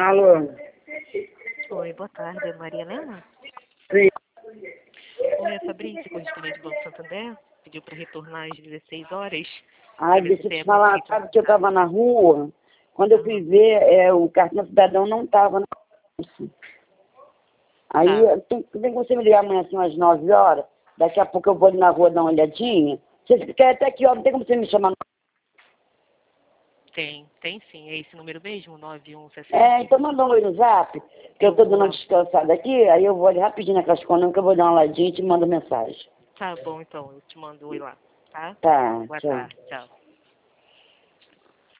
Alô? Oi, boa tarde, é Maria Helena? Sim. Oi, é Fabrício, correspondente do Banco Santander. Pediu para retornar às 16 horas. Ai, Pra ver se deixa eu tem te algum falar, sítio sabe que eu marcado. tava na rua, quando eu fui ver, o cartão cidadão não tava na bolsa. Aí, tem você me ligar amanhã assim, umas 9 horas? Daqui a pouco eu vou ali na rua dar uma olhadinha. Você quer até que hora? Não tem como você me chamar? Tem sim. É esse número mesmo, 9160? Então manda um oi no zap, que eu tô dando uma descansada aqui, aí eu vou ali rapidinho na Caixa Econômica, eu vou dar uma olhadinha e te mando mensagem. Tá bom, então. Eu te mando um oi lá, tá? Tá, Boa tchau. tarde, tchau.